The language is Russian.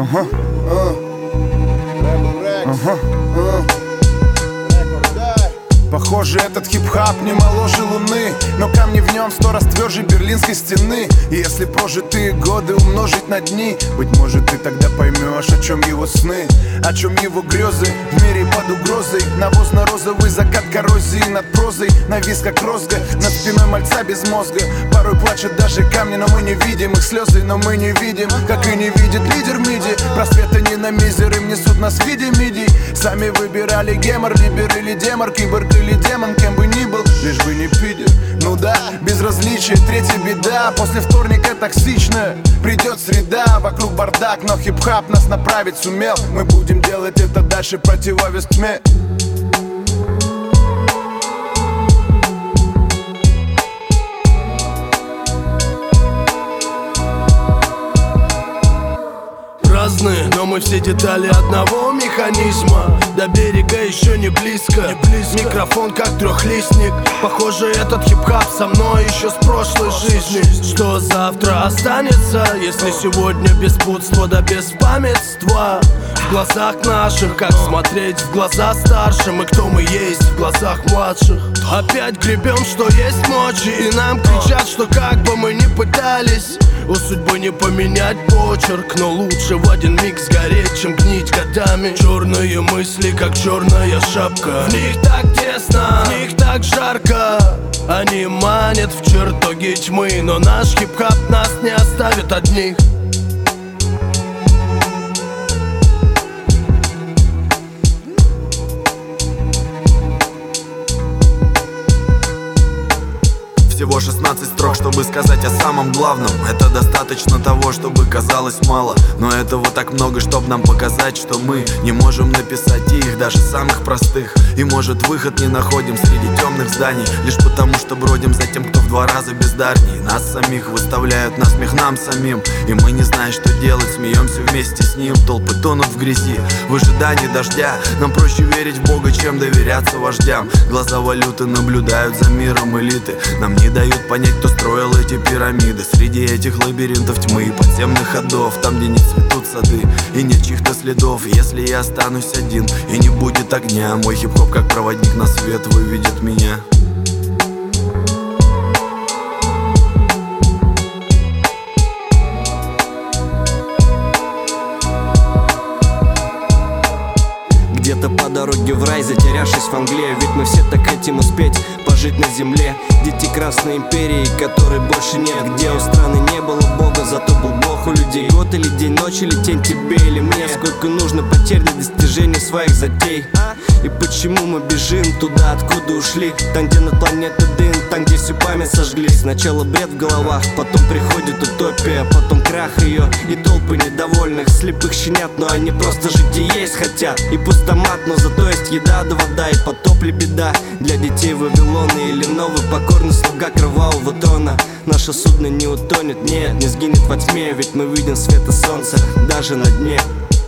Похоже, этот хип-хап не моложе луны, но камни в нем 100 раз тверже Берлинской стены. И если прожитые годы умножить на дни, быть может, ты тогда поймешь, о чем его сны, о чем его грезы. В мире под угрозой навозно-розовый закат коррозии над прозой навис как розга над спиной мальца без мозга. Порой плачут даже камни, но мы не видим их слезы, но мы не видим, как и не видит лидер МИДи. Просвета не на мизер, им несут нас в виде мидий. Сами выбирали гемор, либер или демор, киборг или демон, кем бы ни был, лишь бы не пидер. Ну да, безразличие, третья беда. После вторника токсично, придет среда. Вокруг бардак, но хип-хап нас направить сумел. Мы будем делать это дальше, противовес тьме. Разные, но мы все детали одного механизма. До берега еще не близко. Микрофон как трехлистник. Похоже, этот хип-хап со мной еще с прошлой жизни. Что завтра останется, если сегодня беспутство да беспамятства? В глазах наших, как смотреть в глаза старшим, и кто мы есть в глазах младших. Опять гребем, что есть мочи, и нам кричат, что как бы мы ни пытались, у судьбы не поменять почерк, но лучше в один миг сгореть, чем гнить годами. Черные мысли, как черная шапка. В них так тесно, в них так жарко. Они манят в чертоги тьмы, но наш хип-хап нас не оставит одних. Всего 16 строк, чтобы сказать о самом главном. Это достаточно того, чтобы казалось мало, но этого так много, чтобы нам показать, что мы не можем написать их, даже самых простых. И может выход не находим среди темных зданий, лишь потому что бродим за тем, кто в 2 раза бездарней. Нас самих выставляют на смех нам самим, и мы не знаем, что делать, смеемся вместе с ним. Толпы тонут в грязи, в ожидании дождя. Нам проще верить в Бога, чем доверяться вождям. Глаза валюты наблюдают за миром элиты. Нам не дают понять, кто строил эти пирамиды. Среди этих лабиринтов тьмы и подземных ходов, там, где не цветут сады и нет чьих-то следов. Если я останусь один и не будет огня, мой хип-хоп как проводник на свет выведет меня. Где-то по дороге в рай, затерявшись в Англии, ведь мы все так хотим успеть пожить на земле. Дети Красной империи, которой больше нет, где у страны не было Бога, зато был Бог у людей. Год или день, ночь или тень, тебе или мне, сколько нужно потерь для достижения своих затей. И почему мы бежим туда, откуда ушли? Там, где над планетой дым, там, где всю память сожгли. Сначала бред в головах, потом приходит утопия, потом крах ее и толпы недовольных слепых щенят. Но они просто жить и есть хотят. И пустомат, но зато есть еда да вода, и потоп ли беда для детей Вавилона, или новый покорный слуга кровавого трона. Наше судно не утонет, нет, не сгинет во тьме, ведь мы видим света солнца даже на дне.